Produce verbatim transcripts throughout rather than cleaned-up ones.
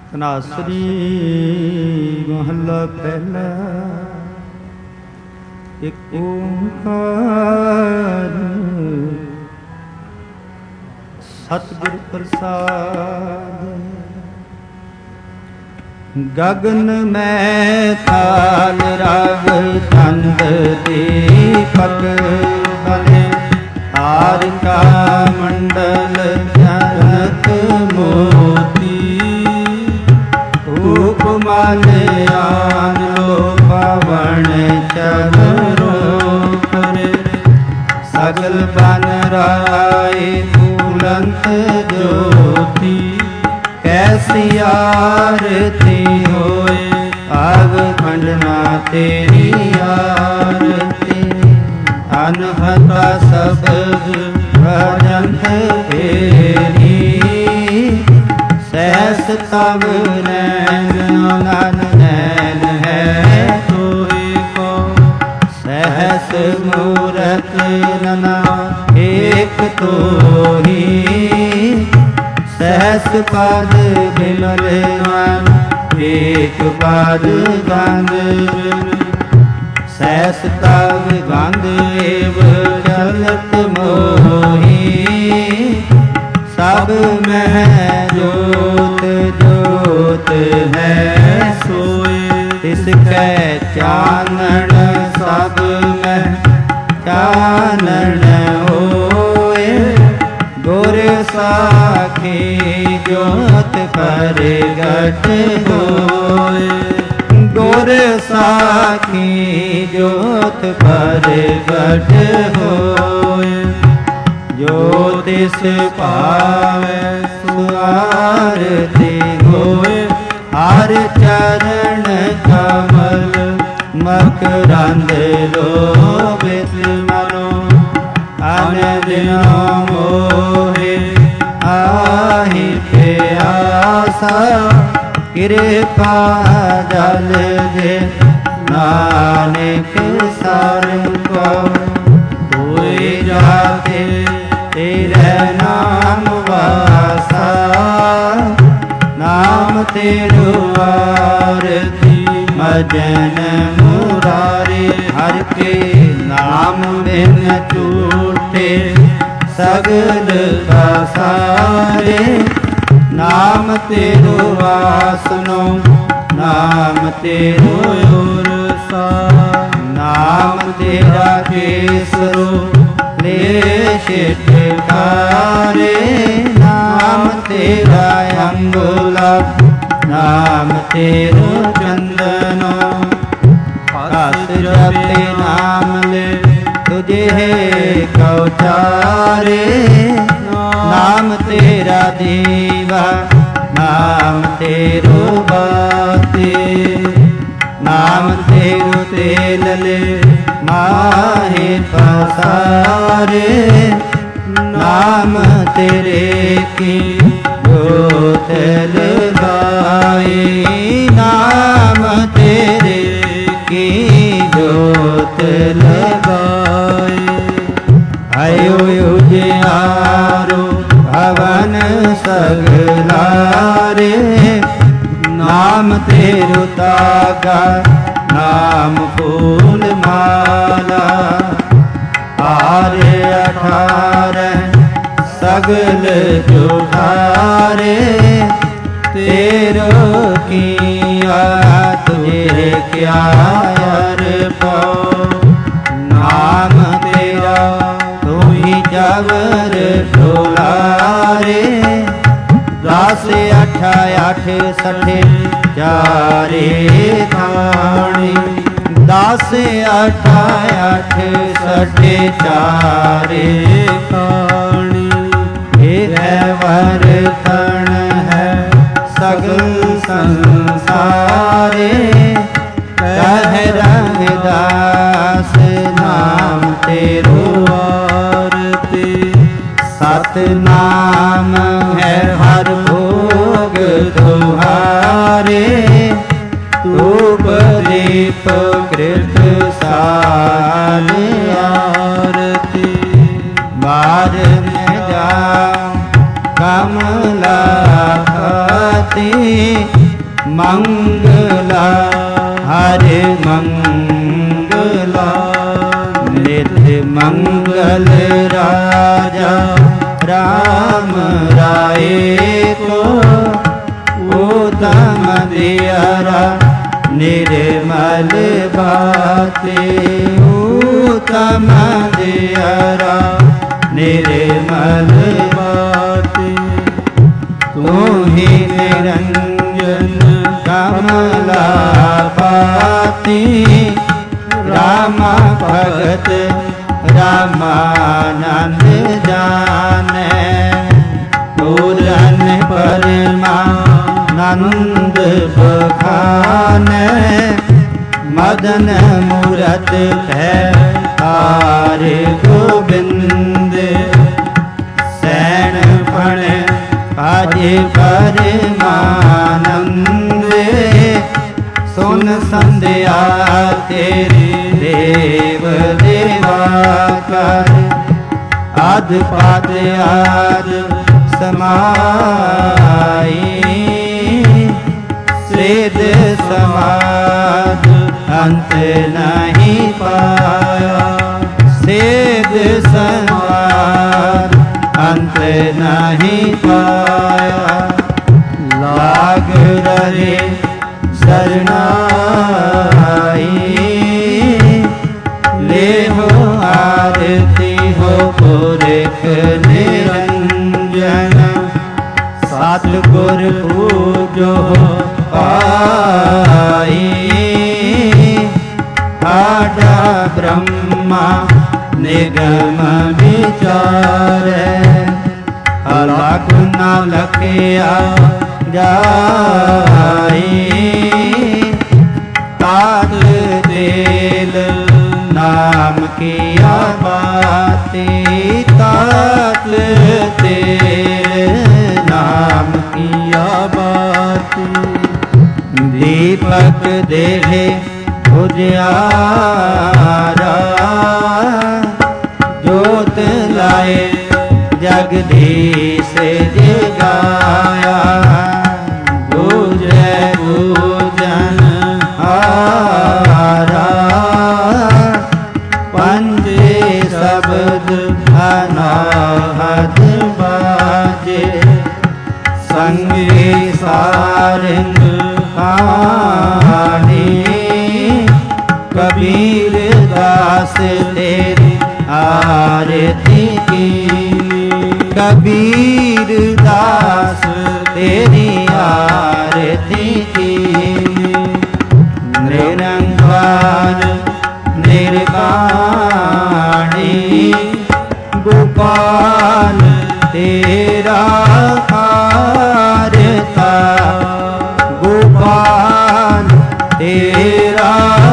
ਧਨਾਸਰੀ ਮਹੱਲਾ ਪਹਿਲਾ। ਇੱਕ ਓਂਕਾਰ ਸਤਿਗੁਰ ਪ੍ਰਸਾਦ। ਗਗਨ ਮੈਂ ਤਾਲ ਰਵ ਚੰਦ ਦੀਪਕ ਬਨੇ ਆਰ ਕਾ ਮੰਡਲ ਜਨਤ ਮੋਤੀ ਉਪਮਾ ਲਿਆਨ ਲੋ ਪਵਨ ਚਵਰੋ ਕਰੇ ਸਗਲ ਬਨ ਰਾਏ ਫੂਲੰਤ ਜੋਤੀ कैसी आरती होए आग खंडना तेरी आरती अनहता सबद भजन तेरी सहस तब नैन नन नैन है तोहि को सहस मूरत नना एक तोहि सहस पद बिमल मन एक पद गंग सहस तव गंग एव चलत मोही सब में जोत जोत है सोए तिसकै चानन सब में चानन होए गुर साखी जोत प्रगट होए गुर साखी जोत प्रगट होए जो तिस पावै सुआरती होए हर चरण कमल मकरंद लोभित मनो अनदिनो मोहे आहि प्यासा कृपा जल दे नानक सारंग को कोई जाते तेरे नाम वासा नाम तेरो आरती मजन मुरारे हर के नाम बिन झूठे सगल का सारे नाम तेरो आसनो नाम तेरो और सा नाम तेरा केसरो ले शिठकारे नाम तेरा अंगुला नाम तेरो चंदनो हस जपे नाम ले तुझे कौचारे नाम तेरा दीवा नाम तेरो बाती नाम तेरो तेल ले माहे पसारे नाम तेरे की जोत लगाए नाम तेरे की जोत लगाए आयो उजियारो भवन सगलारे नाम तेरो तागा नाम फूल माला आरे अठारह सगल जुठारे तेरो किया तुझे क्या यार पाओ नाम तेरा तू ही जबर ढोलारे दस अठ अठ सठे चारे खाणी दस अठ अठ सठे चारे खाणी वर्तन है सगल संसारे कह रविदास नाम तेरो आरती सत नाम है हर भोग तुम्हारे धूप दीप कृत साल आरती बार में जा कमला पति मंगला हरे मंगला नित्य मंगल राजा राम राय को उत्तम दियारा निर्मल बाते उत्तम दियारा निर्मल बाते तू ही निरंजन कमलापति रामा भगत रामानंद जाने पूरन परमानंद बखाने मदन मूरत है तार गोविंद सैन पण आज परमानंद सुन संध्या तेरी देव देवा कर आद पाद आद समाई सेद समाद अंत नहीं पाया सेद समाद अंत नहीं पाया लाग रहे शरणाई ले हो आरती हो पुरख निरंजन सतगुर पूजो पाई आडा ब्रह्मा निगम विचार अलग न लखिया जाई तात तेल नाम किया बाती तात तेल नाम किया बाती दीपक देहे उजियारा जोत लाए जगदीश जगाया पूजै पूजन हारा पंजे शब्द अनाहत बाजे संगे सारंग कहानी कबीर दास तेरी आरती की कबीर दास तेरी आरती की निरंकार निर्वाणी गोपाल तेरा आरता गोपाल तेरा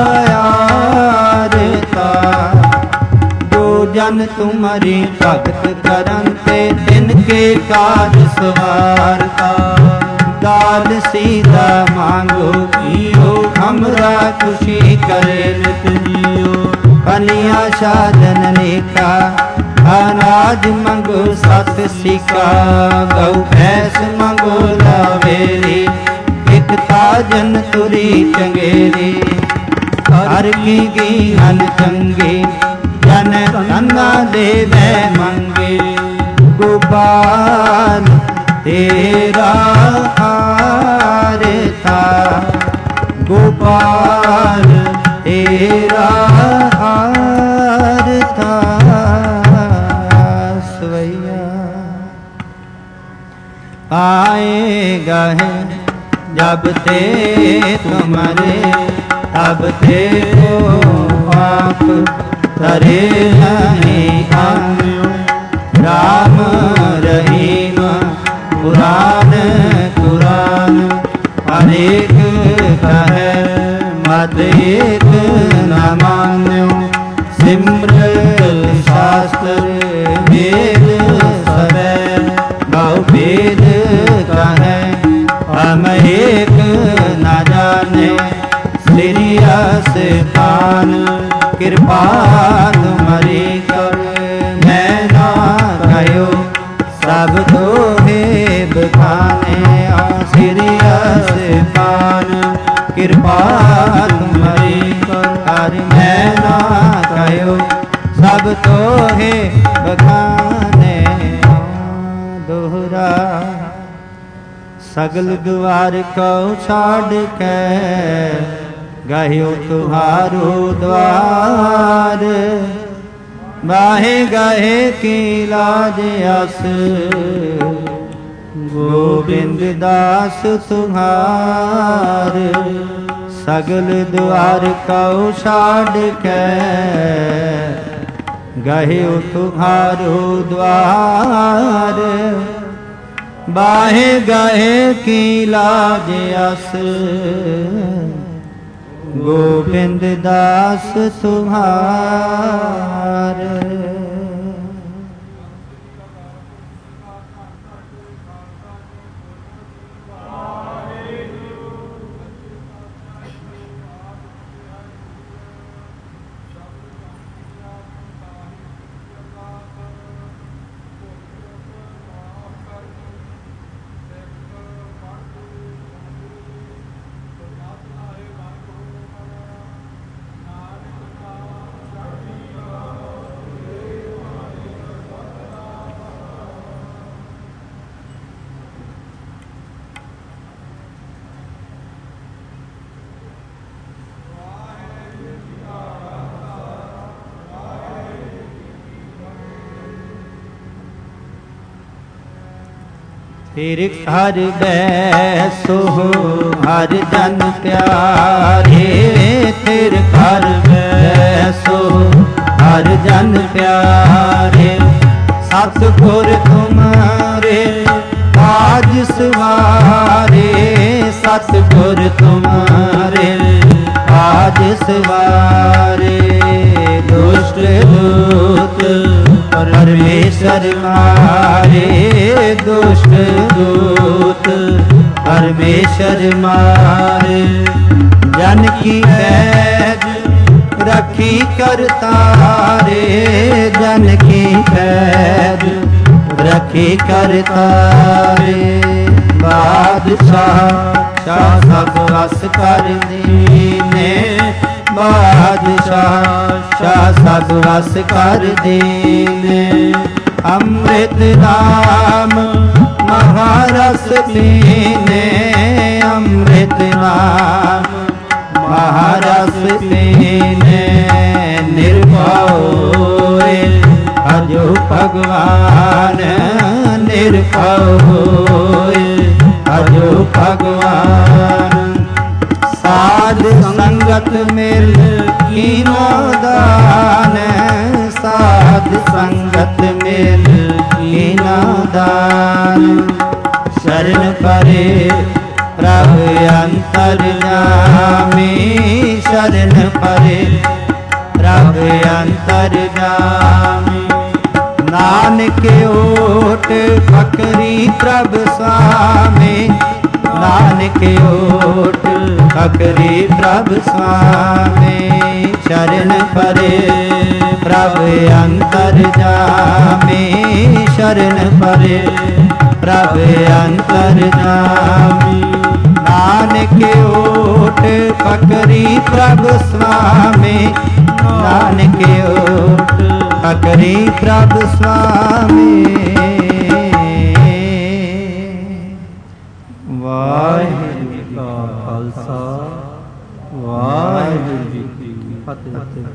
आरता जो जन तुम्हारी भगत करन ते तिनके काज सवारता दाल सीधा मांगो कियो हमरा खुशी करे नित जियो पनिया साधन लेखा अनाज मंगो सत सिका गौ भैंस मंगो लावेरी एक ताजन तुरी चंगेरी हर की गीहन चंगी जन तन्ना देवे मंगे गोपाल तेरा आरता गोपाल तेरा आरता सवैया आएगा है जब ते तुम्हारे तब ते को आप तरे नहीं आयो राम रहीम पुराण कुरान अनेक कहे मत एक न मान्यो सिमरन शास्त्र वेद सदै बहु वेद कहे हम एक न जाने श्रीयस पान कृपा तुम्हारी कर मैं ना गयो सब तो हे बखाने श्रीयस पान ਜਾਨ ਕਿਰਪਾ ਤੁਮਰੀ ਕਰ ਮੈਂ ਨਾ ਕਹਿਓ ਸਭ ਤੋਹੇ ਬਖਾਨੇ ਦੋਹਰਾ ਸਗਲ ਦੁਆਰ ਕਉ ਛਾੜ ਕੇ ਗਾਹਿਓ ਤੁਹਾਰੋ ਦਵਾਰ ਬਾਹੇ ਗਾਹੇ ਕੀ ਲਾਜ ਅਸ ਗੋਬਿੰਦ ਦਾਸ ਤੁਹਾਰ ਸਗਲ ਦੁਆਰ ਕਉ ਛਾੜ ਕੇ ਗਾਹਿਓ ਤੁਹਾਰੋ ਦਵਾਰ ਬਾਹੇ ਗਾਹੇ ਕੀ ਲਾਜ ਅਸ ਗੋਬਿੰਦ ਦਾਸ ਤੁਹਾਰ ਫਿਰ ਹਰ ਬੈਸੋ ਹਰ ਜਨ ਪਿਆਰੇ ਫਿਰ ਹਰ ਬੈਸੋ ਹਰ ਜਨ ਪਿਆਰੇ ਸਤਿਗੁਰ ਤੁਮਾਰੇ ਆਜ ਸਵਾਰੇ ਸਤਿਗੁਰ ਤੁਮਾਰੇ ਆਜ ਸਵਾਰੇ ਦੁਸ਼ਟ ਦੂਤ ਪਰਮੇਸ਼ਰ ਮਾਰੇ ਦੁਸ਼ਟ ਦੂਤ ਪਰਮੇਸ਼ਰ ਮਾਰੇ ਜਨ ਕੀ ਪੈਜ ਰਖੀ ਕਰਤਾਰੇ ਜਨ ਕੀ ਪੈਜ ਰਖੀ ਕਰਤਾਰੇ ਬਾਦਸ਼ਾਹ ਸ਼ਾਹ ਸਭ ਵਸ ਕਰ ਦੀਨੇ ਬਾਦਸ਼ਾਹ ਸ਼ਾਹ ਸਭ ਵਸ ਕਰ ਦੀਨੇ ਅੰਮ੍ਰਿਤ ਨਾਮ ਮਹਾਰਸ ਪੀਨੇ ਅੰਮ੍ਰਿਤ ਨਾਮ ਮਹਾਰਸ ਪੀਨੇ ਨਿਰਭਉ ਅਜੋ ਭਗਵਾਨ ਨਿਰਭਉ ਅਜੋ ਭਗਵਾਨ ਸਾਧ ਸੰਗਤ ਮਿਲ ਕੀਨੋ ਦਾਨ ਸਾਧ ਸੰਗਤ ਮਿਲ ਕੀਨੋ ਦਾਨ ਸ਼ਰਨ ਪਰੇ ਪ੍ਰਭ ਅੰਤਰ ਜਾਮੀ ਸ਼ਰਨ ਪਰੇ ਪ੍ਰਭ ਅੰਤਰ ਜਾਮੀ ਨਾਨਕ ਓਟ ਫਕਰੀ ਪ੍ਰਭ ਸੁਆਮੀ ਨਾਨਕ ਓਟ ਫਕਰੀ ਪ੍ਰਭ ਸੁਆਮੀ ਸ਼ਰਨ ਪਰੇ ਪ੍ਰਭ ਅੰਤਰ ਜਾਮੀ ਸ਼ਰਨ ਪਰੇ ਪ੍ਰਭ ਅੰਤਰ ਜਾਮੀ ਨਾਨਕ ਓਟ ਫਕਰੀ ਪ੍ਰਭ ਸੁਆਮੀ ਨਾਨਕ ਓਟ ਫਕਰੀ ਪ੍ਰਭ ਸੁਆਮੀ ਵਾਹਿਗੁਰੂ ਜੀ ਕਾ ਖਾਲਸਾ ਵਾਹਿਗੁਰੂ ਜੀ ਕੀ ਫਤਿਹ।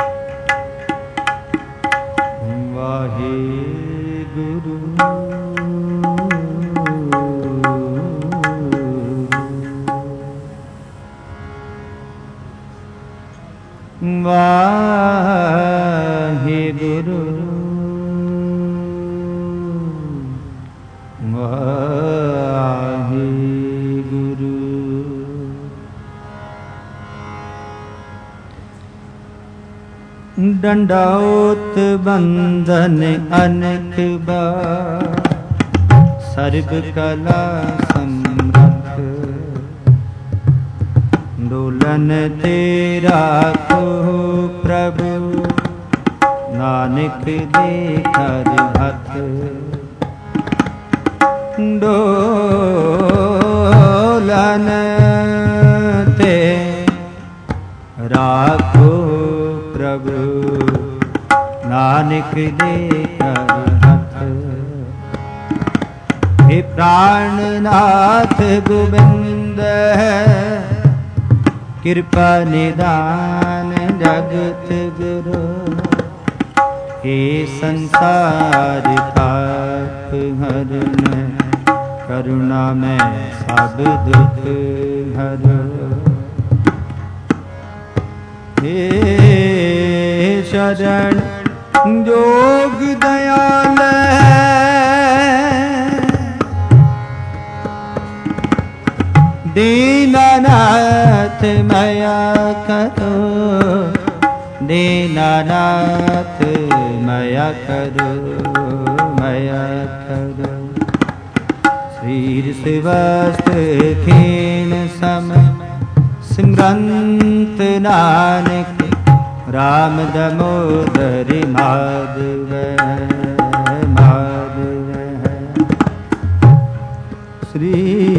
ਵਾਹਿਗੁਰੂ दंडौत बंधन अनेक बार, सर्व कला समर्थ डोलन तेरा को प्रभु, नानक देखर हथ डोलन ते राखो प्रभु, नानक देखर हथ। हे प्राणनाथ गोविंद कृपा निदान जगत गुरु, हे संसार पाप हरण करुणा में सब दुख हरो। हे शरण जोग दयाल दीनानाथ मया करो, दीनानाथ मया करो, मया करो। श्रीर शिवस्त खीन सम सिमरंत नानक, राम दामोदर माधव माधव। श्री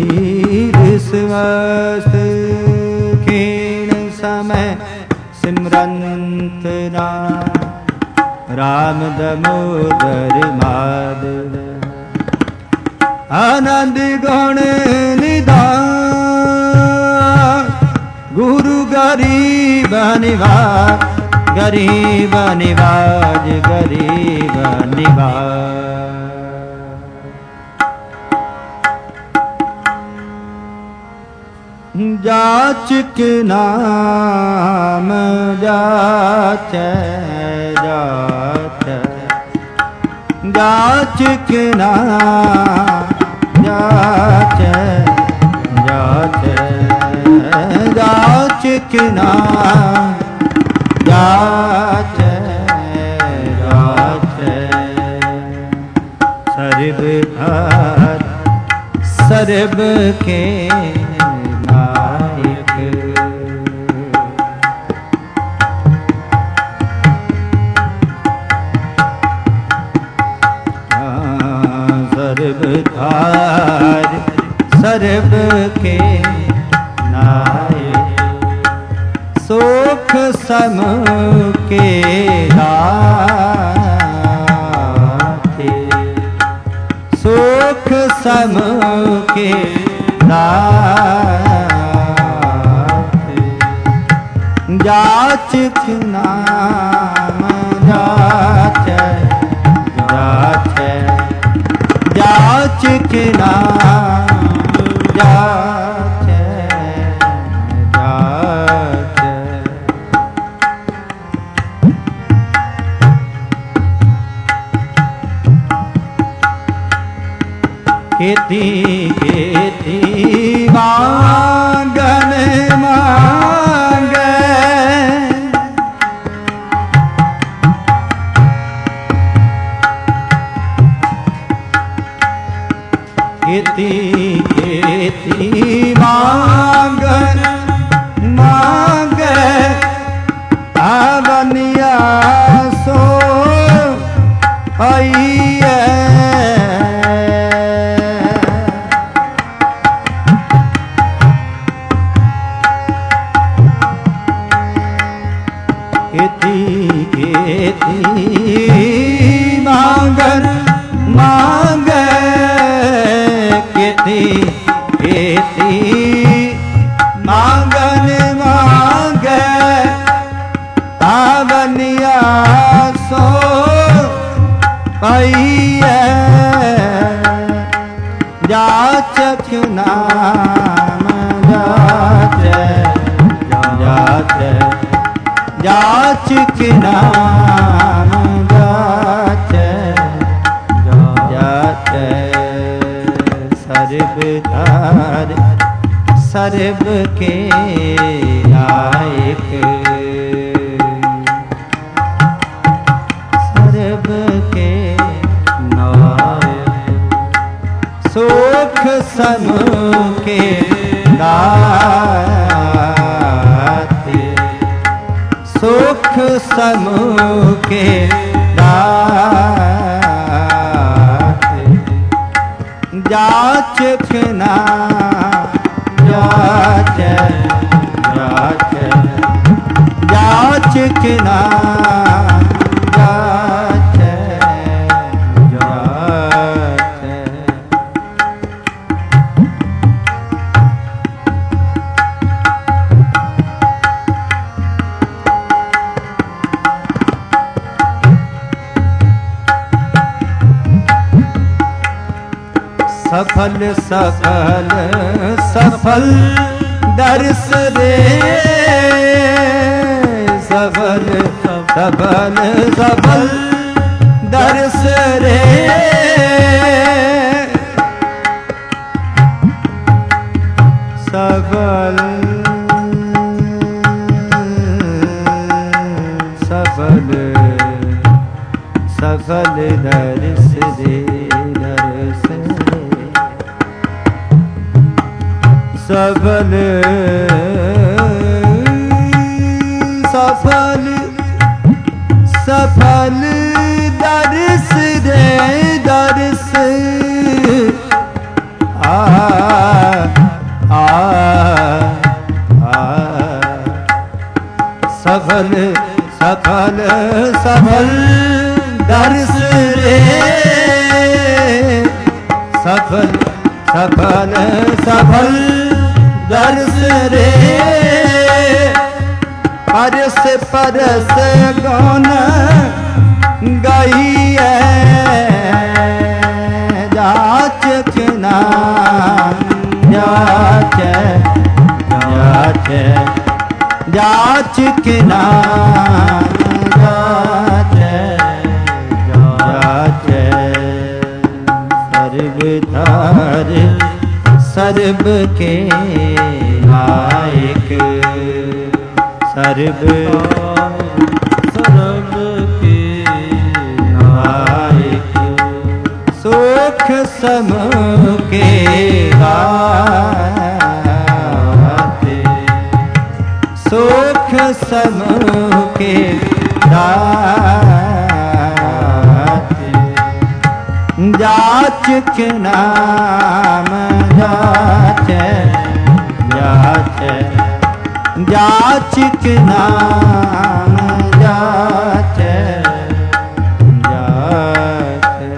विश्वस्त खीण समय सिमरंत नाम, राम दामोदर माधव। आनंद गुण निधान गुरु गरीब निवाज, गरीब निवाज, गरीब निवाज। जाचक नाम जाच जाच, जाचक नाम जाच जाच, जाचक नाम जाच जाच। सर्व हार सर्व के सर्वधार सर्व के नायक, सुख सम के दाते, सुख सम के दाते। जाचक नाम जाच जाच, जाचक नाम जाच जाच। खेती खेती मांगन मांगे, खेती खेती मांगन मांगे, आवनिया सो आइए। खेती खेती मांगन मांगे, खेती खेती मांगन मांगे, आवनिया सो पाइए। जाचक नाम जाच जाच, जाचक नाम जाच जाच। सर्वधार सर्व के नायक, ਸਰਬ ਕੇ ਨਾਇਕ ਸੁਖ ਸਮੁਕੇ ਦਾਤੇ ਸੁਖ ਸਮੁਕੇ ਦਾਤੇ ਜਾਚਕ ਨਾ ਜਾਚੈ ਜਾਚੈ ਜਾਚਕ ਨਾ ਜਾਚੈ ਜਾਚੈ सफल सफल सफल दर्श दे सफल सफल सफल दर्श रे सफल सफल सफल दर्श दे दर्श सफल सफल सफल दर्श दे दर्श आ आ आ सफल सफल सफल दर्श रे सफल सफल सफल दर्श रे परस परस गौन गाइए जाचक ना जाचै जाचै जाचक ना जाचै जाचै सर्व धार सर्ब के नायक सर्ब सर्ब के नायक सुख समके दाते सुख समके दाते जाचक नाम जाचै जाचै जाचक नाम जाचै जाचै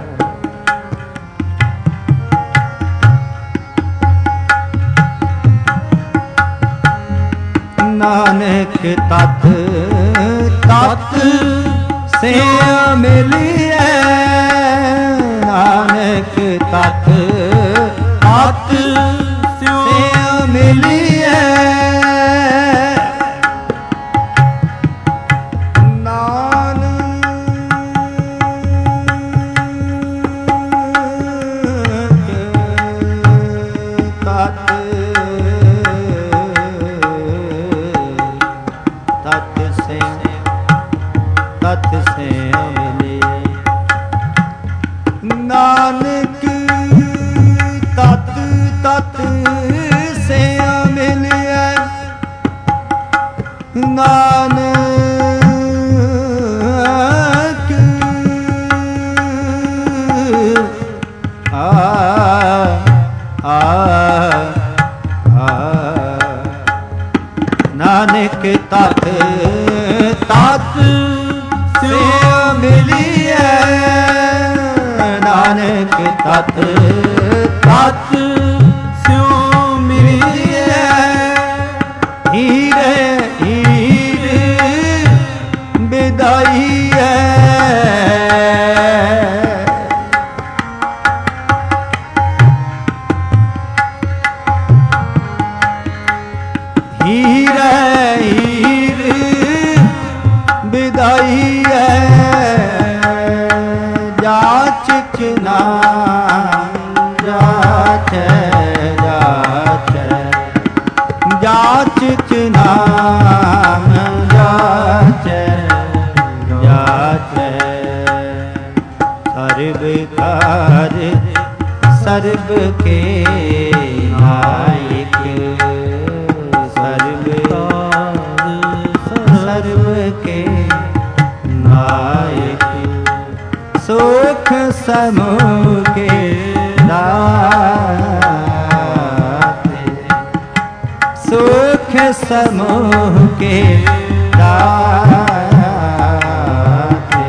नानक तत तत से मिलिए नानक तत तत से मिलिए नानक तत तत से मिलिए नानक आ आ आ नानक तत तत से मिलिए नानक तत तत स्यों मिलिए हीरे हीर बिदाई है हीरे हीर बिदाई है जाचक नाम जाचै जाचै जाचक नाम जाचै जाचै उपकार सर्व के नायक, सर्व सर्व के नायक, सुख समूह के दाते, सुख समूह के दाते,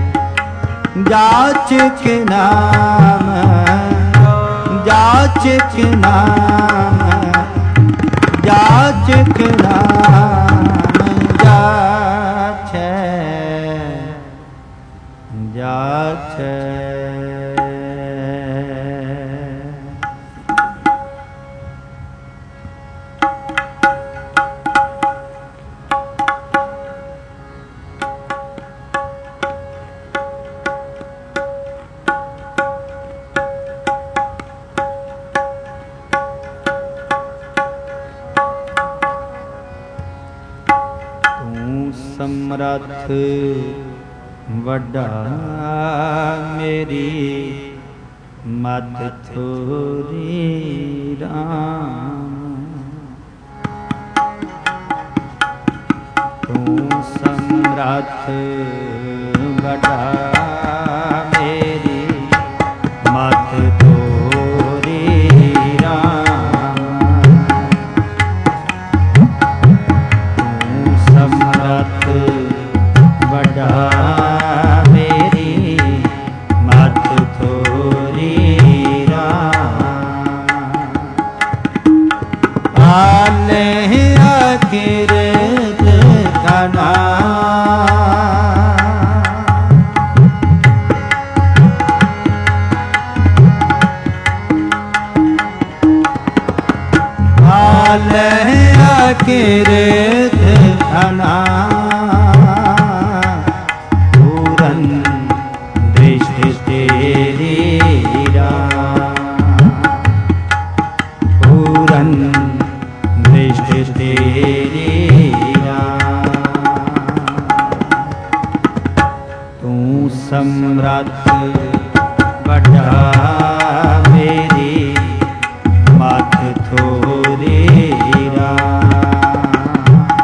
जाचक नाम, जाचक नाम, जाचक नाम जाचै, जाचै। समरथ वड्डा मेरी मत थोरी राम, तू समरथ वड्डा मेरी मत थोरी राम, तू समरथ वड्डा मेरी मत थोरी राम, आले अकिरत कना, आले अकिरत कना, दृष्टि तेरी राम, पूरन दृष्टि तेरी राम, तू समरथ वड्डा मेरी मत थोरी राम,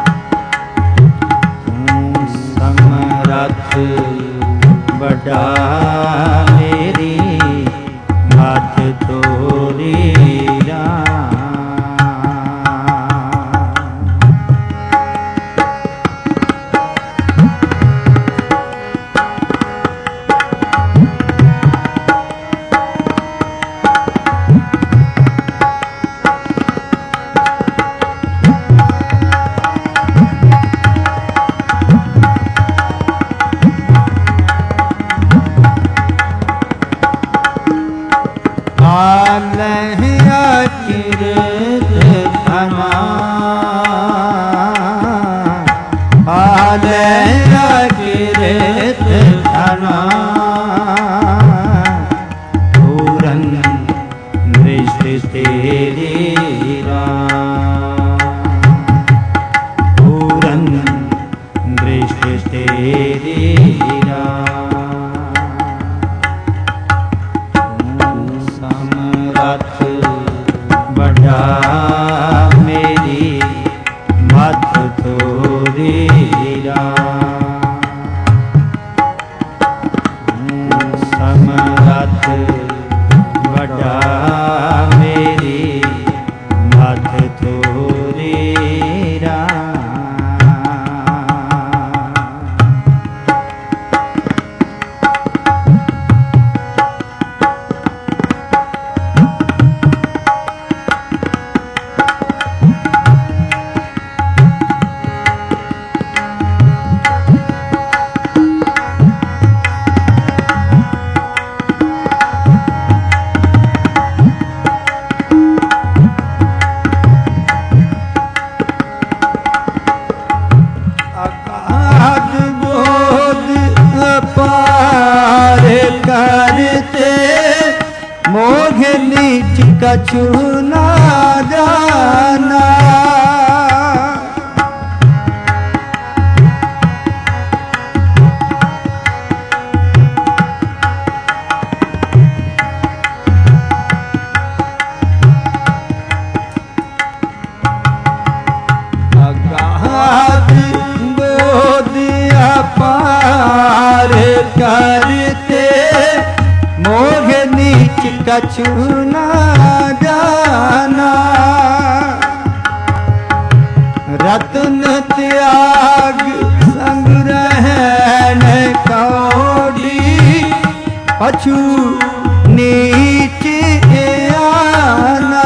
तू समरथ वड्डा मेरी मत थोरी राम, कछु ना जाना, करते मोह नीच कछु न जाना। रत्न त्याग संग रहन कौड़ी पछु नीच आना।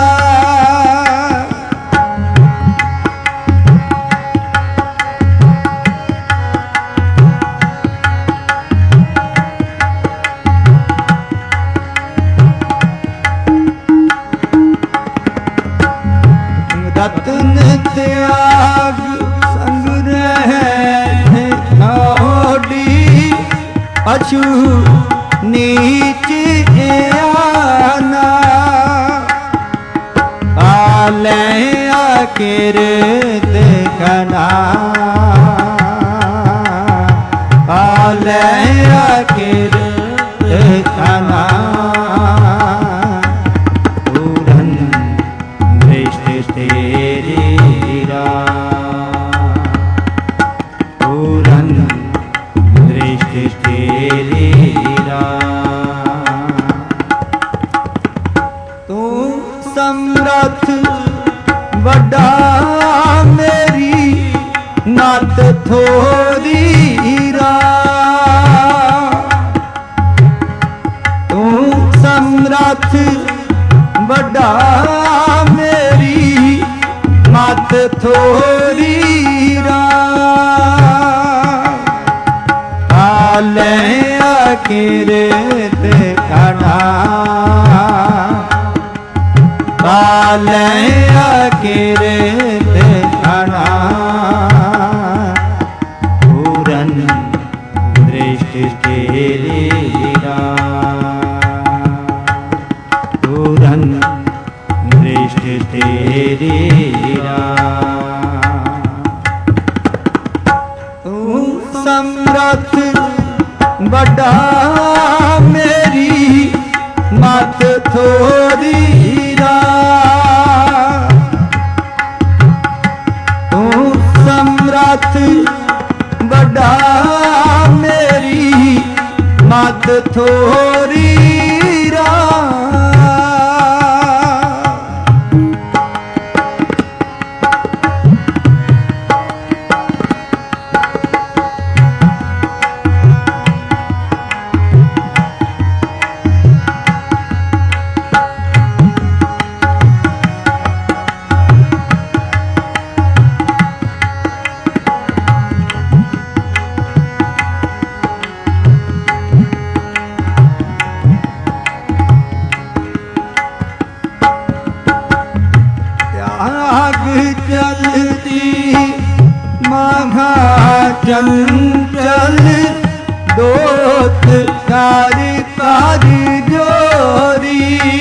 रत्न त्याग संग रहन कौड़ी पछु नीच आना। आले अकिरत कना आले अकिरत कना। पूरन दृष्टि तेरी पूरन दृष्टि तेरी तू समर्थ बड़ा मेरी नात थोड़ी रा। तू समर्थ बड़ा मेरी नात थोड़ी रा। आले अकिरत कना आले अकिरत कना। पूरन दृष्टि तेरी पूरन दृष्टि तेरी तू समर्थ बड़ा मेरी मत थोड़ी रा। तू समर्थ बड़ा मेरी मत थोड़ी रा। चलती महा चंचल दोत कारी कारी जोरी।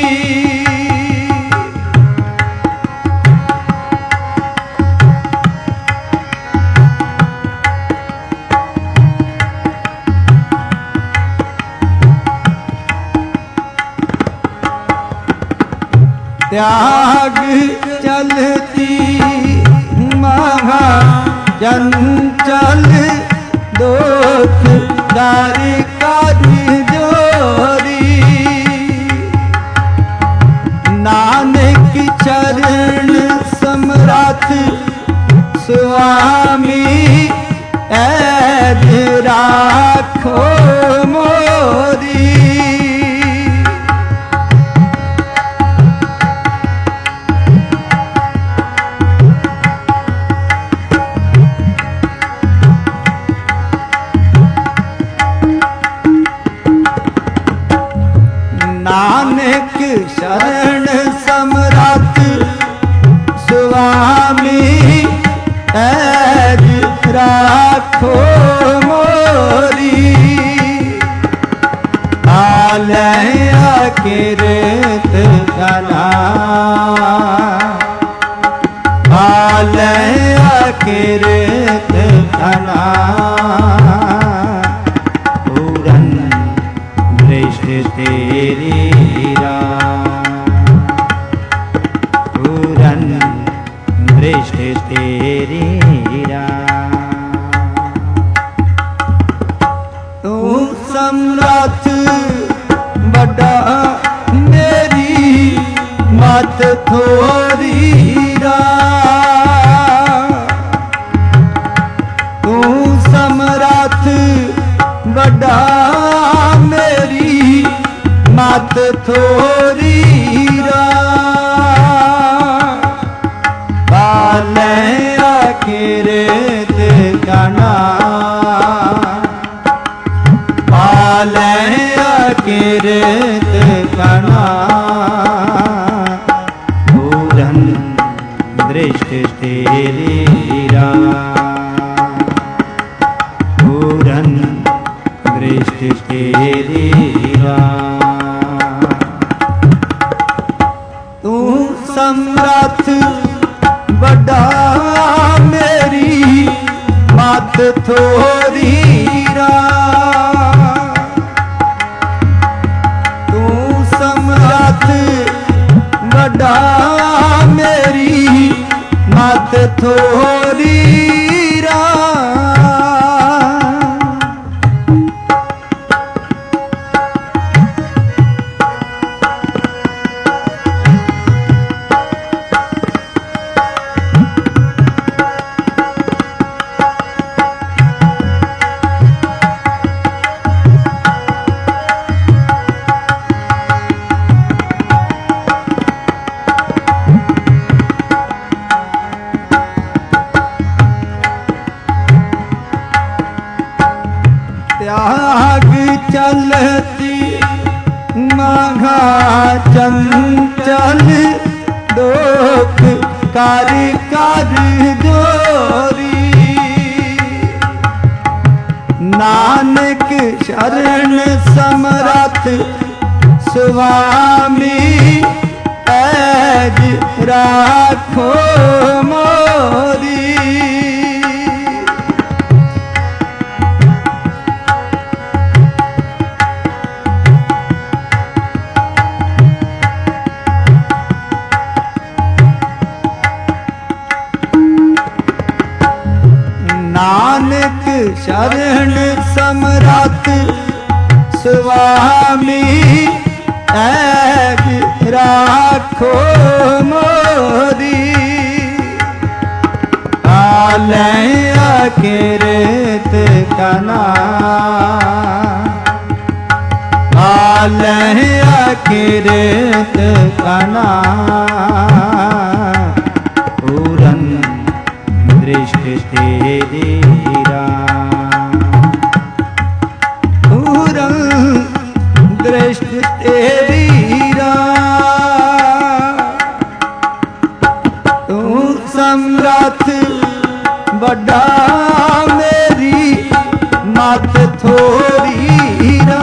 त्याग चलती महा चंचल दोत कारी कारी जोरी। नानक चरण सम्राट स्वामी ऐज राखो मोरी। नानक शरण सम्राट स्वामी ऐज राखो मोरी। आले अकिरत कना आले अकिरत कना। पूरन दृष्टि तेरी पूरन दृष्टि तेरी तू समरथ बड़ा मेरी मत थोड़ी रा। तू समरथ बड़ा मेरी मत थोड़ी रा। पाले किरत गना पाले किरत गना। पूरन दृष्टि तेरी रा। पूरन दृष्टि तेरी रा। तू समरथ बड़ा मेरी मत थोड़ी रा। तू समरथ बड़ा मेरी मत थोड़ी रा। त्याग चलती माघा चंचल दोख कर कर जोरी। नानक शरण समरथ स्वामी ऐज राखो मोरी। नानक शरण समरथ स्वामी ऐज राखो मोरी। पाले किरत गना पाले किरत गना। पूरन दृष्टि तेरी रा। पूरन दृष्टि तेरी रा। तू समरथ बड़ा मेरी मत थोड़ी रा।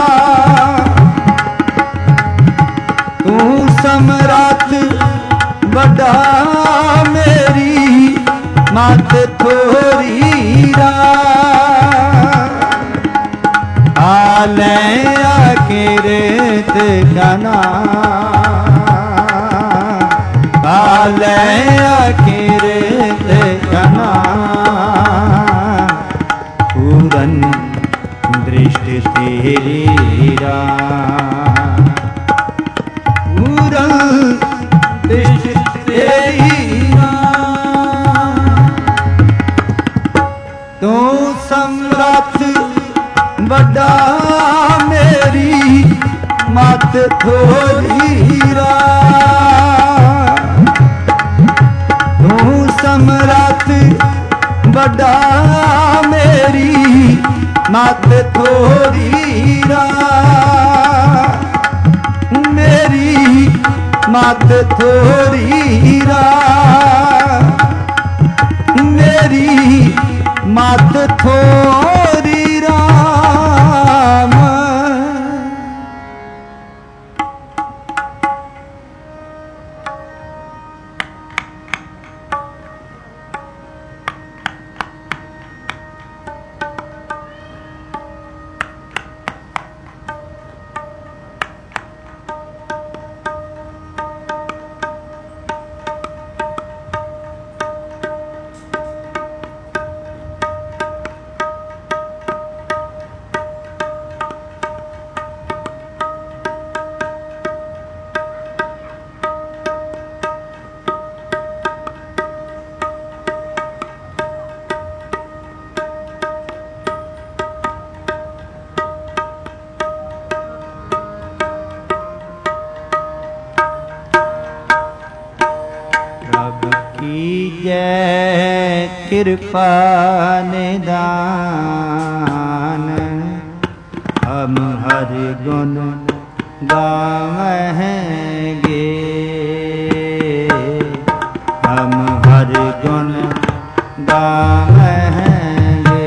तू समरथ बड़ा मेरी मत थोड़ी रा। पाले किरत गना पाले किरत गना। पूरन दृष्टि तेरी रा। पूरन दृष्टि तेरी रा। तू समरथ बड़ा मेरी मत थोड़ी रा। तू समरथ बड़ा मेरी मत थोड़ी रा। मेरी मत थोड़ी रा। मेरी मत थोड़ी राम। कृपा निदान हम हरि गुण गावेंगे हम हरि गुण गावेंगे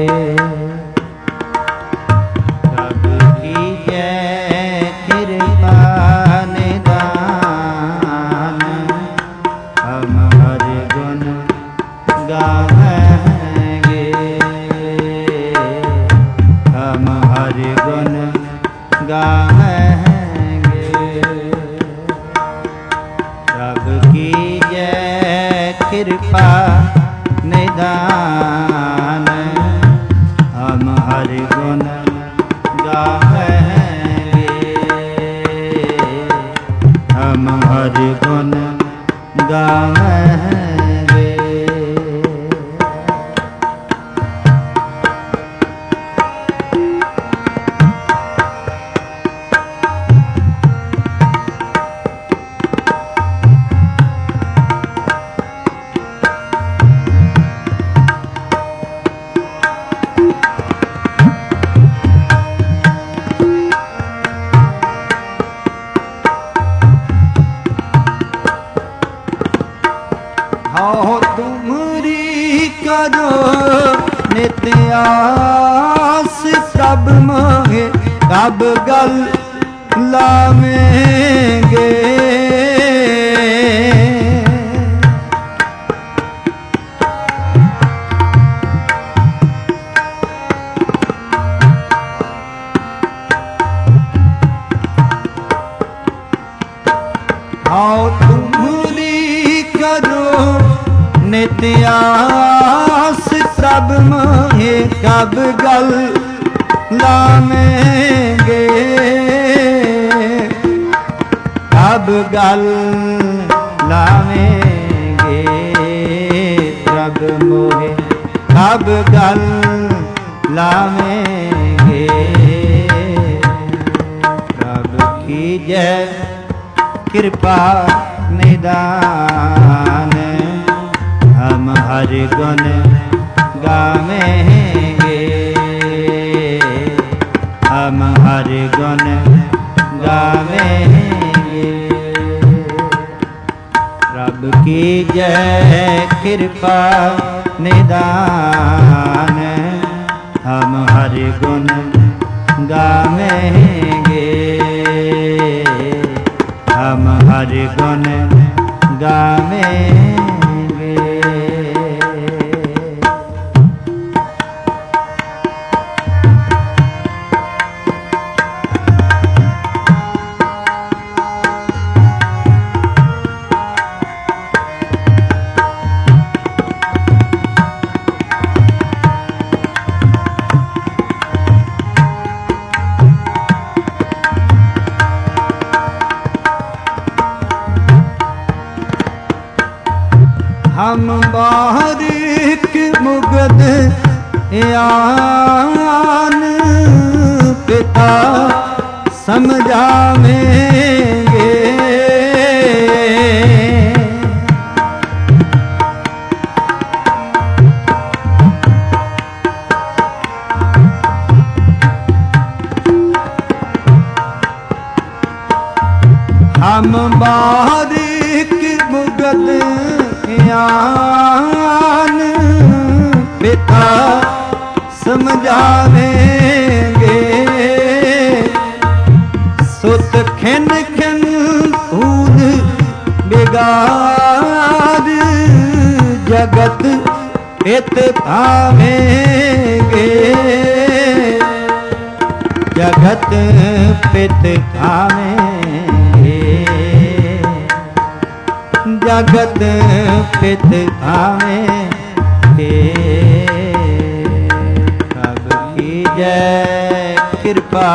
सबकी जय कृपा निदान हम हरि गुण गावेंगे हम हरि गुण गावेंगे सबकी जय कृपा निदान हम हरि गुण गावेंगे हम हरि गुण गावेंगे तुमरी करो नित्य आस सब मोहे कब गल लावेंगे आओ तुमरी करो नित्य आस सब मोहे कब गल लावेंगे कब गल लावेंगे सब मोहे कब गल लावेंगे कब की जय कृपा निदान हम हरि गुण गावेंगे हम हरि गुण गावेंगे रब की जय कृपा निदान हम हरि गुण गावेंगे हम हरि गुण गावेंगे हम बारिक मुगद यान पिता समझावेंगे हम बारिक मुगद ज्ञान पिता समझावेंगे सुत खिन खिन सूद बिगाड़ जगत पित थामेंगे जगत पित थामेंगे जगत पित थामेंगे सबकी जय कृपा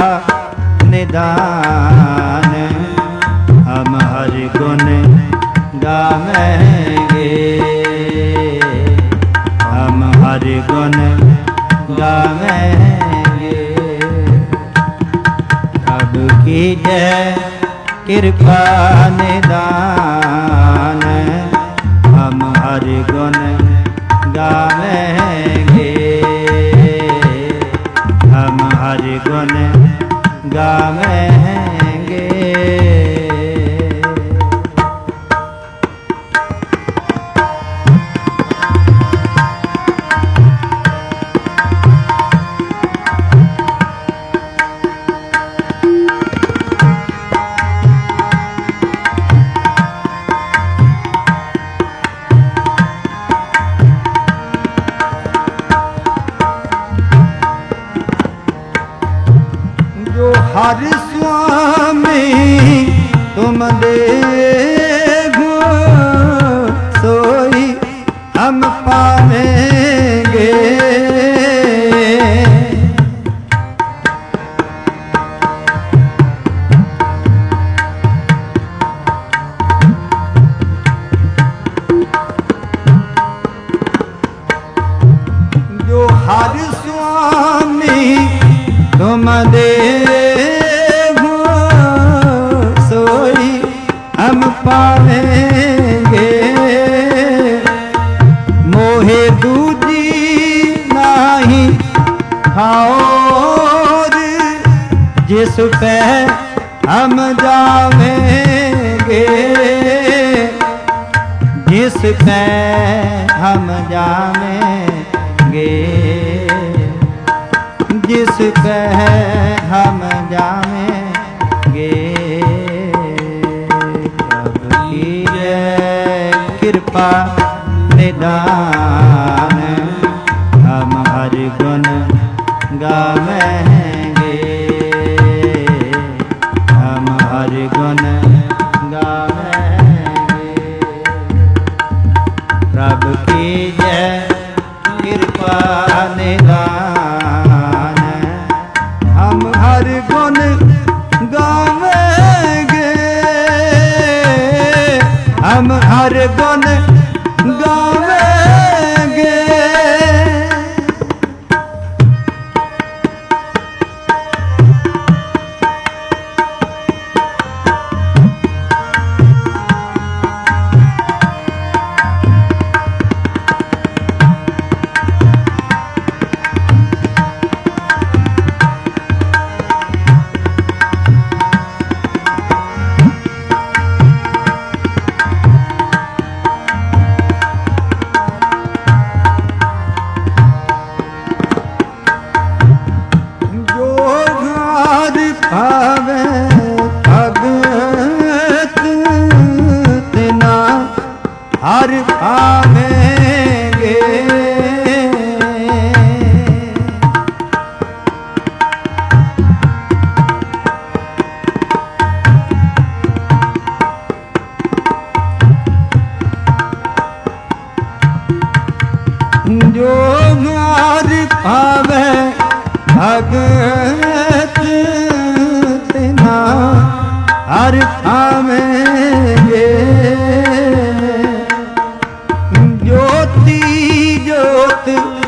निदान हम हरि गुण गावेंगे हम हरि गुण गावेंगे सबकी जय कृपा निदान हम हरि गुण गावेंगे गुण गावेंगे। हर स्वामी तुम देखो सोई हम पावेंगे। जो हर स्वामी तुम देखो सोई हम पावेंगे। मोहे दूजी नहीं और जिस पे हम जावेंगे। जिस पे हम जावेंगे। जिस पे हम जावेंगे। प्रभु की जय कृपा निदान हम हर गुण गावेंगे। हम हर गुण गावेंगे। प्रभु की जय कृपा निदान हम हर गुण गावेंगे। हम हर गुण गावेंगे। भावे भगत तिना हर पावेंगे। जो हर पावे भगत तिना हर पावेंगे। ज्योति ज्योत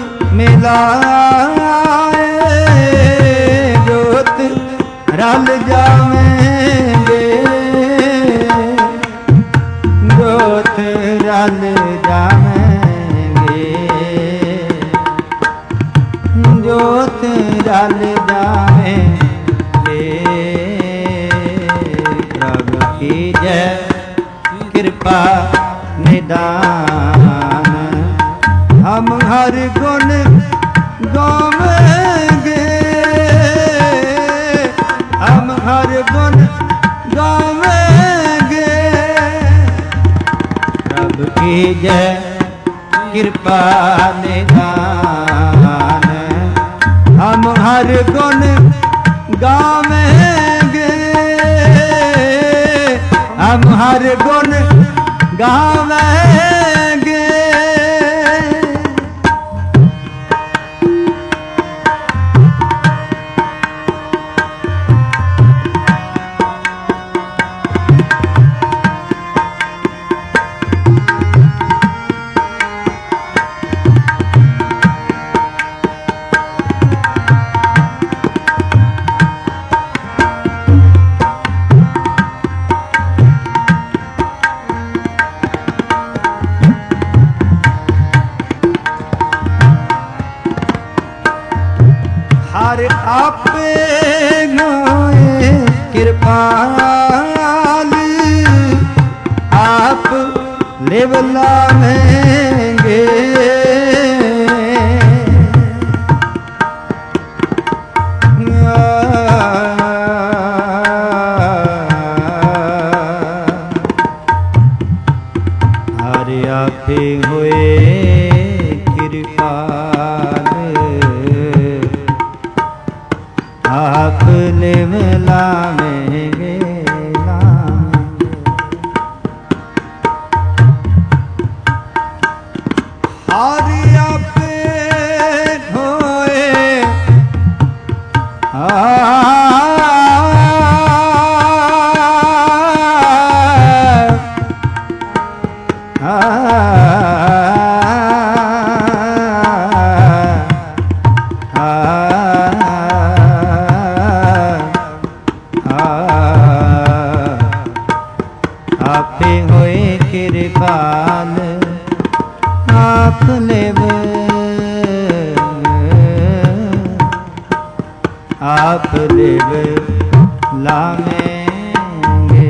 मिलाए ज्योत रल जावेंगे। ज्योत रल जावेंगे। ज्योत रल जावेंगे। प्रभु की जय कृपा निदान हम हर गुण गावेंगे। हम हर गुण गावेंगे। प्रभु की जय कृपा निदान हम हर गुण गावेंगे। हम हर गुण गावेंगे। लिव लावेंगे हरि आपे होए कृपाल आप लिव लावेंगे आपे होए कृपाल आप लिव आप लिव लावेंगे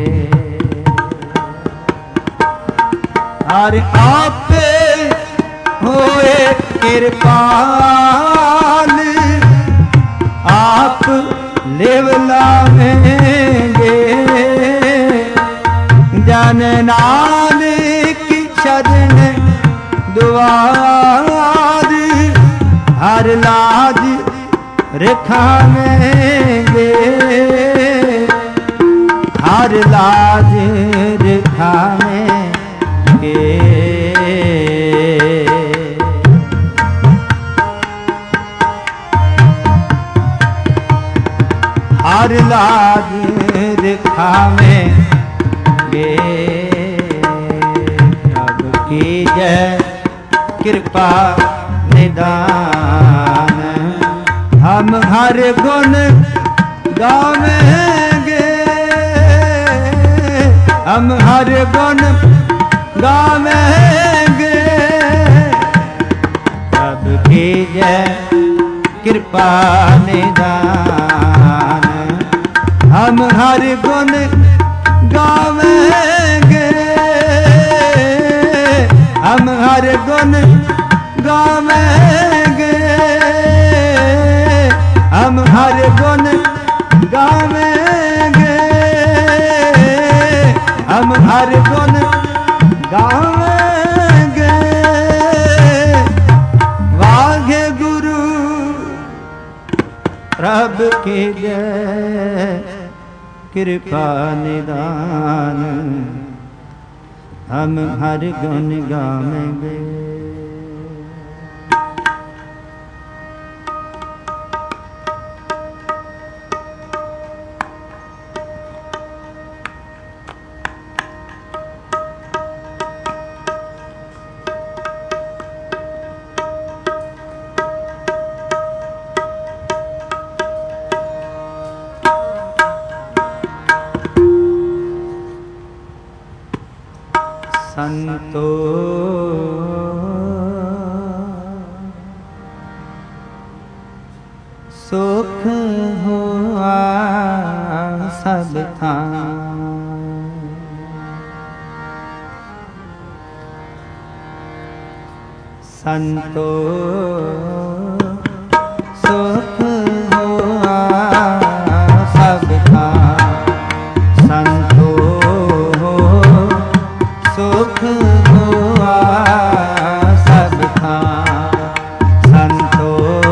और आपे होए कृपाल आप लिव लावेंगे जन नानक शरण दुआर हर लाज रखावेंगे हर लाज रखावेंगे हर लाज रखावेंगे प्रभ की जय कृपा निदान हम हर गुण गावेंगे हम हर गुण गावेंगे प्रभ की जय कृपा निदान हम हर गुण गावेंगे हम हर गुण गावेंगे हम हर गुण गावेंगे हम हर गुण गावेंगे वाहे गुरु प्रभ की जय कृपा निदान हम हर गुण गावेंगे संतो सुख हुआ सब थान संतो सुख हुआ सब थान संतो सुख हुआ सब थान संतो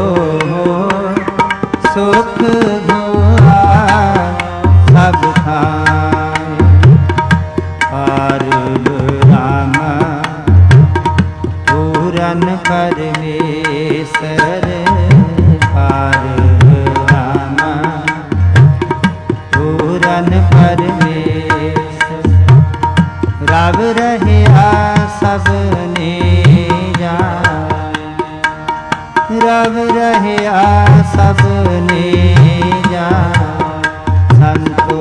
सुख हुआ सब थान पार राम पूरन परमेश्वर पार राम पूरन परमेश्वर रव रहिया सबने जान रव रहिया सबने जान संतो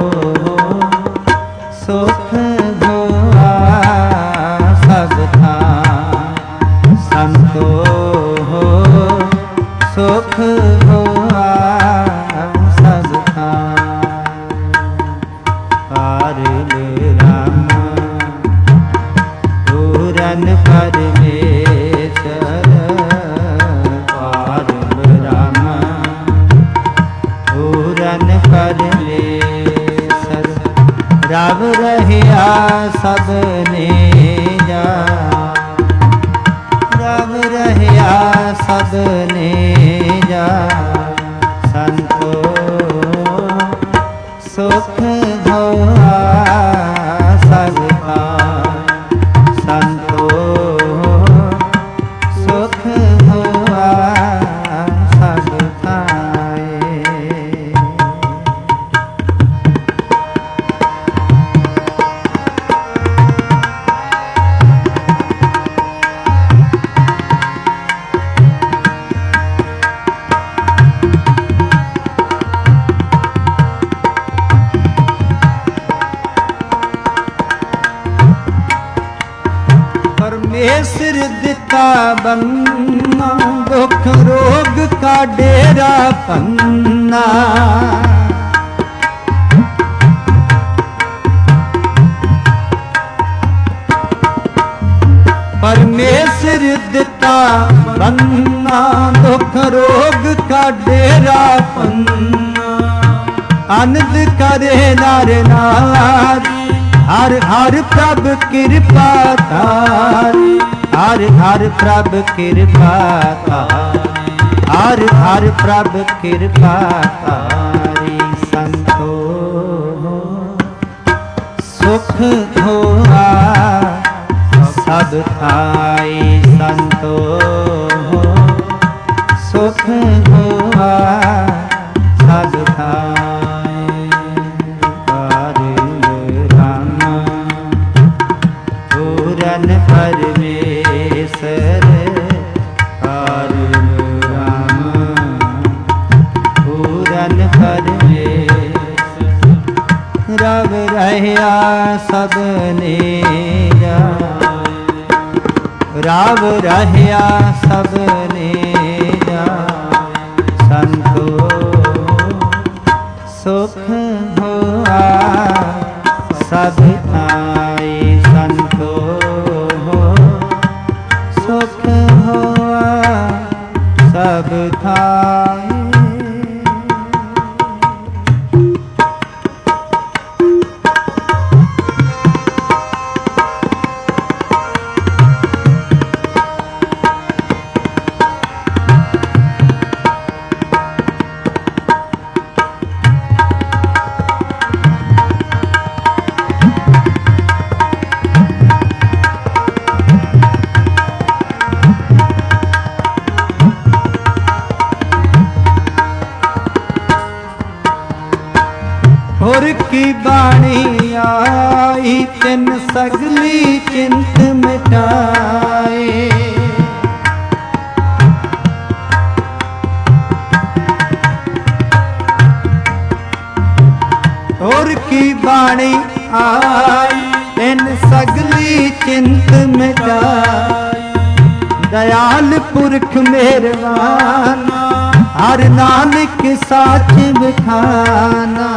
सुख हुआ सब थान संतो सुख हुआ सब थान पार राम परमेसर रब रहिया सबने जा रब रहिया सबने जा संतो सुख होआ सबका संतो सुख होआ सबका परमेसर दिता बन्ना दुख रोग का डेरा पन्ना परमेसर दिता बन्ना दुख रोग का डेरा पन्ना आनंद करे नार नार हर हर प्रभ कृपा तारी हर हर प्रभ कृपा तारी हर हर प्रभ कृपा तारी संतो सुख होआ सब थाई संतो सुख होआ सब थाई पूरन परमेसर राम पूरन परमेसर रब रहिया सबने जा रब रहिया सबने जा संतो सुख होआ सब थाई संतो सुख होआ सब थाई हुर की बाणी आई तिन सगली चिंत मिटाए हुर की बाणी आई तिन सगली चिंत मिटाए दयाल पुरख मेहरबाना हर नानक साच बखाना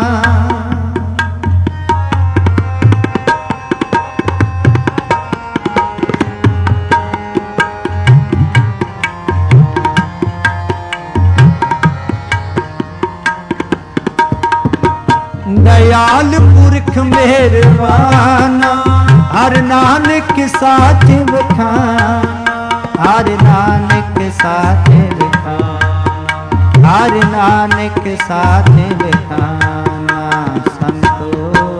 दयाल पुरख मेहरबाना हर नानक साच बखाना हर नानक साच बखाना हर नानक साथ बखाना संतो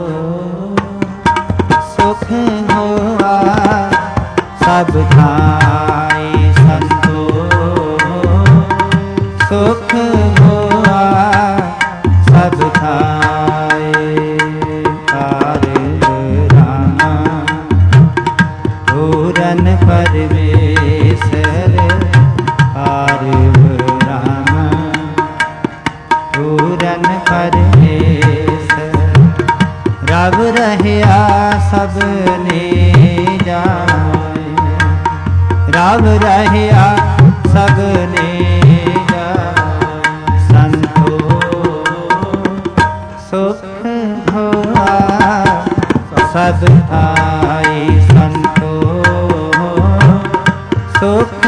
सुख होआ सब थाई संतो सुख होआ सब थाई राम पूरन परमेसर राम पूरन परमेसर रब रहिया सबने जाए रब रहिया सबने जाए संतो सुख होआ सब थाई संतो सुख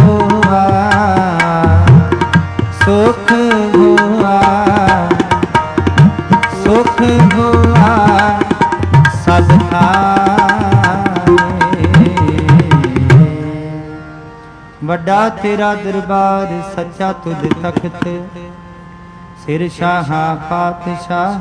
होआ सुख होआ ਸੁਖ ਹੋਆ ਸਦ ਥਾਏ। ਵੱਡਾ ਤੇਰਾ ਦਰਬਾਰ ਸੱਚਾ ਤੁਧ ਤਖਤ, ਸਿਰ ਸ਼ਾਹਾਂ ਪਾਤਸ਼ਾਹ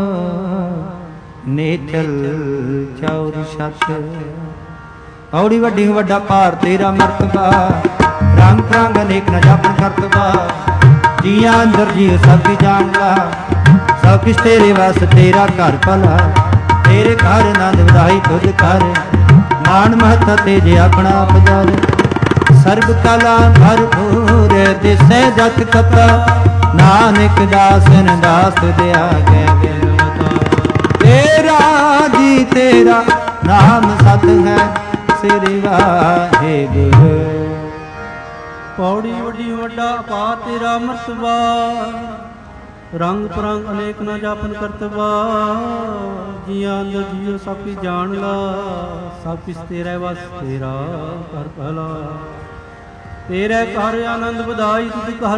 ਨੇਚਲ ਚੌਰ ਛਤ। ਔੜੀ ਵੱਡੀ ਵੱਡਾ ਭਾਰ ਤੇਰਾ ਮਰਤਬਾ, ਰੰਗ ਰੰਗ ਅਨੇਕ ਨ ਜਾਪਨ ਕਰਤਬਾ। ਜੀਆਂ ਅੰਦਰ ਜੀ ਸਭ ਕੀ ਜਾਣ ਲਾ, ਸਭ ਕਿਛ ਤੇਰੇ ਵਸ ਤੇਰਾ ਘਰ ਭਲਾ। ਤੇਰੇ ਘਰ ਆਨੰਦ ਵਧਾਈ ਤੁਧ ਕਰ, ਮਾਣ ਮਹੱਤਾ ਤੇਜ ਆਪਣਾ ਪਜਾਰ। ਸਰਬ ਕਲਾ ਭਰਪੂਰ ਦਿਸੈ ਜਤ ਕਤਾ, ਨਾਨਕ ਦਾਸਨ ਦਾਸ ਤੁਧ ਆਗੇ ਬਿਨਵਤਾ। ਤੇਰਾ ਜੀ ਤੇਰਾ ਨਾਮ ਸਤ ਹੈ, ਸ੍ਰੀ ਵਾਹਿਗੁਰੂ। ਪੌੜੀ ਵੱਡੀ ਵੱਡਾ ਅਪਾਰ ਤੇਰਾ ਮਰਤਬਾ, ਰੰਗ ਪਰੰਗ ਅਨੇਕ ਨਾ ਜਾਪਨ ਕਰਤਬਾ। ਜੀਆਂ ਅੰਦਰ ਜੀਓ ਸਭ ਕੀ ਜਾਣ ਲਾ, ਸਭ ਕਿਛ ਤੇਰਾ ਵਸ ਤੇਰਾ ਘਰ ਭਲਾ। ਤੇਰੇ ਘਰ ਆਨੰਦ ਵਧਾਈ ਤੁਧ ਕਰ,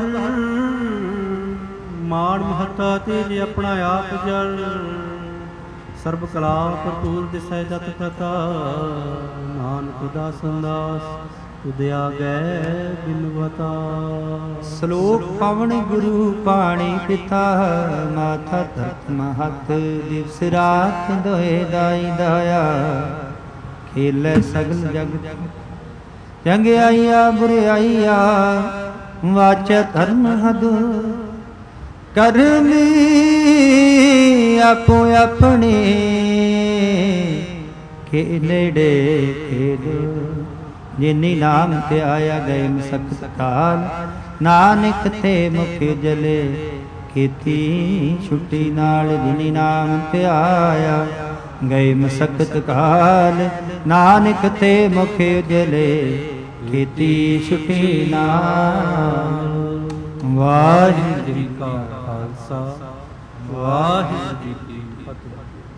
ਮਾਣ ਮਹੱਤਾ ਤੇਜ ਆਪਣਾ ਆਪ ਜਲ। ਸਰਬ ਕਲਾ ਭਰਪੂਰ ਦਿਸੈ ਜਤ ਕਥਾ, ਨਾਨਕ ਦਾਸਨ ਦਾਸ ਤੁਧ ਆਗੈ ਬਿਨਵਤਾ। ਸ਼ਲੋਕ ਪਵਨ ਗੁਰੂ ਪਾਣੀ ਪਿਤਾ, ਮਾਥਾ ਧਰਤ ਮਹਤ ਦਿਵਸ ਰਾਤ ਦੋਏ ਦਾਈ ਦਾਇਆ। ਖੇਲੇ ਸਗਲ ਜਗਤ ਚੰਗਿਆਈਆ ਬੁਰਿਆਈਆ, ਵਾਚੈ ਧਰਮ ਹਦ ਕਰਮੀ ਆਪੋ ਆਪਣੇ। ਕੇ ਨੇੜੇ ਖੇਡ ਜਿਨੀ ਨਾਮ ਤੇ ਆਇਆ ਗਏ ਮਸਕਤ ਕਾਲ। ਨਾਨਕ ਤੇ ਮੁਖ ਜਲੇ ਕੀਤੀ ਛੁੱਟੀ ਨਾਲ, ਜਿਨੀ ਨਾਮ ਤੇ ਆਇਆ ਗਏ ਮਸਕਤ ਕਾਲ। ਨਾਨਕ ਤੇ ਮੁਖ ਜਲੇ ਕੀਤੀ ਛੁੱਟੀ ਨਾਲ। ਵਾਹਿਗੁਰੂ ਜੀ ਕਾ ਖਾਲਸਾ, ਵਾਹਿਗੁਰੂ ਜੀ ਕੀ ਫਤਿਹ।